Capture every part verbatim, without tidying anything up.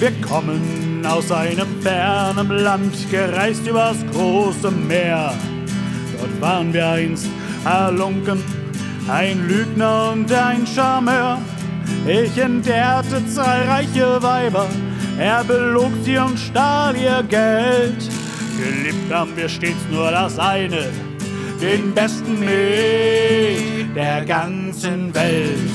Wir kommen aus einem fernen Land, gereist übers große Meer. Dort waren wir einst erlunken, ein Lügner und ein Charmeur. Ich entehrte zahlreiche Weiber, er belog sie und stahl ihr Geld. Geliebt haben wir stets nur das eine, den besten Met der ganzen Welt.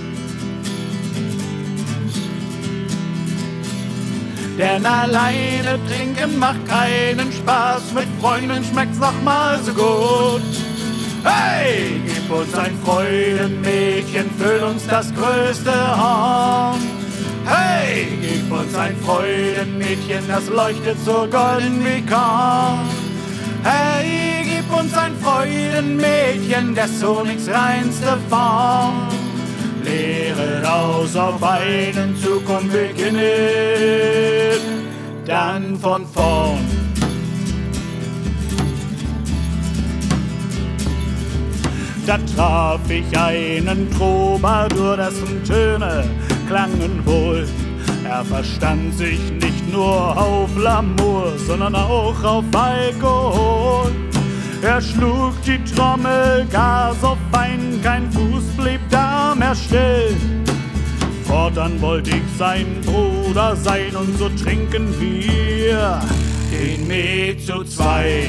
Denn alleine trinken macht keinen Spaß, mit Freunden schmeckt's noch mal so gut. Hey, gib uns ein Freudenmädchen, füll uns das größte Horn. Hey, gib uns ein Freudenmädchen, das leuchtet so golden wie Korn. Hey, gib uns ein Freudenmädchen, des Honigs reinste Form. Lehre aus auf einen Zug und beginne dann von vorn. Da traf ich einen Troubadour, dessen Töne klangen wohl. Er verstand sich nicht nur auf L'amour, sondern auch auf Alkohol. Er schlug die Trommel gar so fein, kein Fuß blieb da mehr still. Fortan wollte ich sein Bruder sein und so trinken wir den Met zu zwei.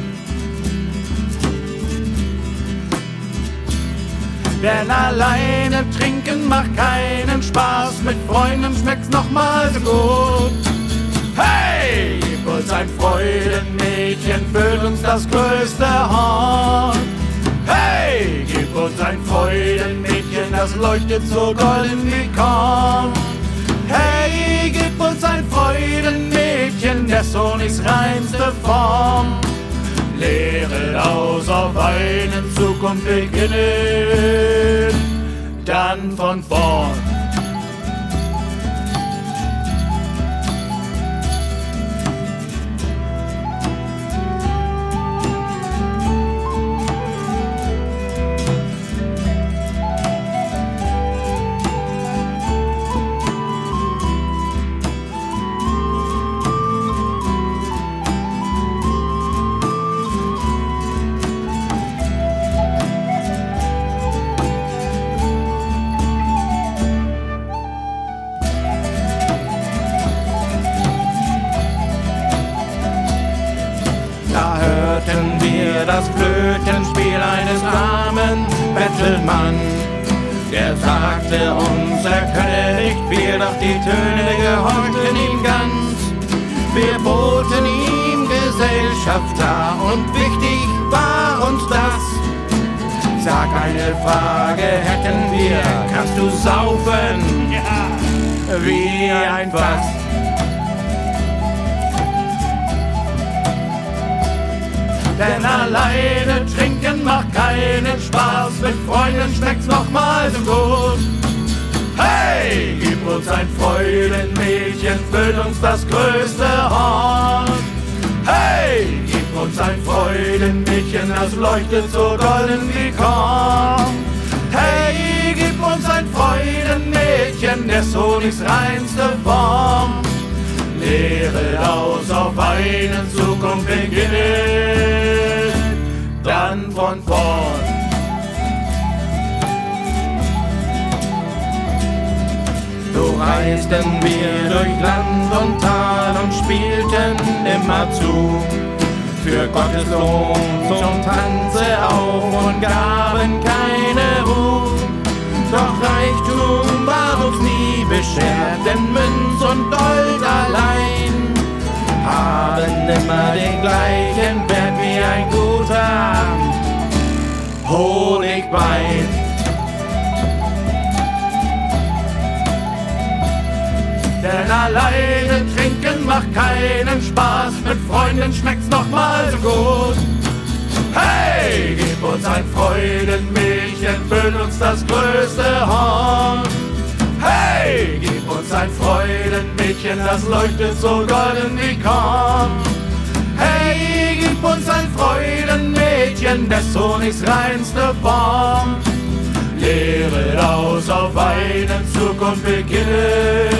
Denn alleine trinken macht keinen Spaß, mit Freunden schmeckt's noch mal so gut. Hey, gib uns ein Freudenmädchen, füll uns das größte Horn. Hey, gib uns ein Freudenmädchen, das leuchtet so golden wie Korn. Hey, gib uns ein Freudenmädchen, des Honigs reinste Form. Lehre aus auf einen Zug und beginne dann von vorn. Hörten wir das Flötenspiel eines armen Bettelmann. Der sagte uns, er könne nicht viel, doch die Töne gehorchten ihm ganz. Wir boten ihm Gesellschaft dar und wichtig war uns das. Sag, eine Frage hätten wir, kannst du saufen? Ja, wie ein Fass. Denn alleine trinken macht keinen Spaß, mit Freunden schmeckt's noch mal so gut. Hey, gib uns ein Freudenmädchen, füll uns das größte Horn. Hey, gib uns ein Freudenmädchen, das leuchtet so golden wie Korn. Hey, gib uns ein Freudenmädchen, des Honigs reinste Form. Lehre aus auf einen Zug und beginne dann von vorn. So reisten wir durch Land und Tal und spielten immer zu. Für Gottes Lohn zum Tanze auf und gaben keine Ruhe. Doch Reichtum war uns nie beschert, denn Münz und Gold allein haben immer den gleichen Wert wie ein guter Honigwein. Denn alleine trinken macht keinen Spaß, mit Freunden schmeckt's noch mal so gut. Hey, gib uns ein Freudenmädchen, füll uns das größte Horn. Hey, gib uns ein Freudenmädchen, das leuchtet so golden wie Korn. Hey, gib uns ein Freudenmädchen, des Honigs reinste Form. Lehre aus auf einen Zug und beginne